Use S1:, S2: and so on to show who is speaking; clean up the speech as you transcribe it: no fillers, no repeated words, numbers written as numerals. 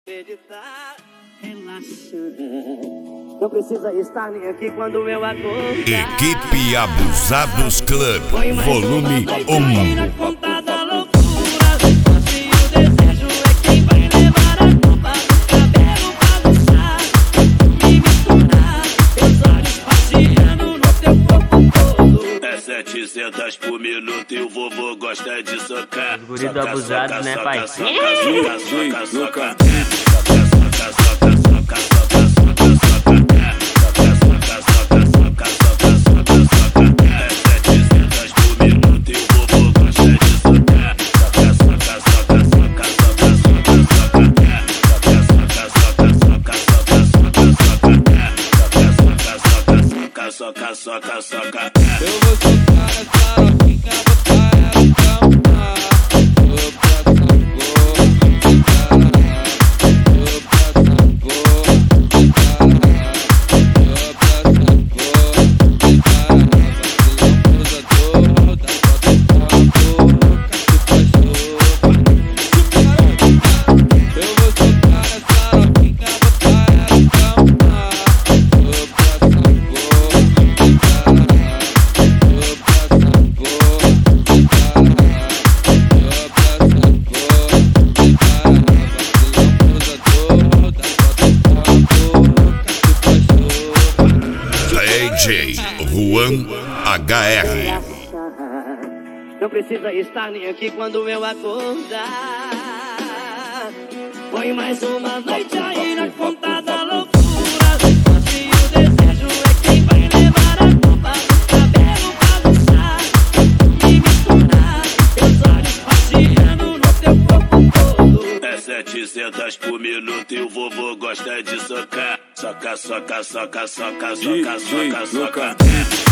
S1: Acreditar, relaxa. Não precisa estar nem aqui quando eu acordar.
S2: Equipe Abusados Club, volume 1.
S1: Na conta da loucura, se o desejo é quem vai levar a culpa do cabelo bagunçar, me misturar, teus olhos passeando no teu corpo todo.
S3: É 700 por minuto e o vovô gosta de socar.
S4: Os guri do abusado, né, pai?
S3: Soca, soca, soca.
S5: Eu vou socar essa novinha, botar ela no calma. Vou pra
S2: DJ Juan HR.
S1: Não precisa estar nem aqui quando eu acordar. Põe mais uma noite aí na conta da loucura. Se o desejo é quem vai levar a culpa do cabelo bagunçar, me misturar, teus olhos passeando no teu corpo todo.
S3: É 700 por minuto e o vovô gosta de socar. Soca, soca, soca, soca, soca, soca, soca.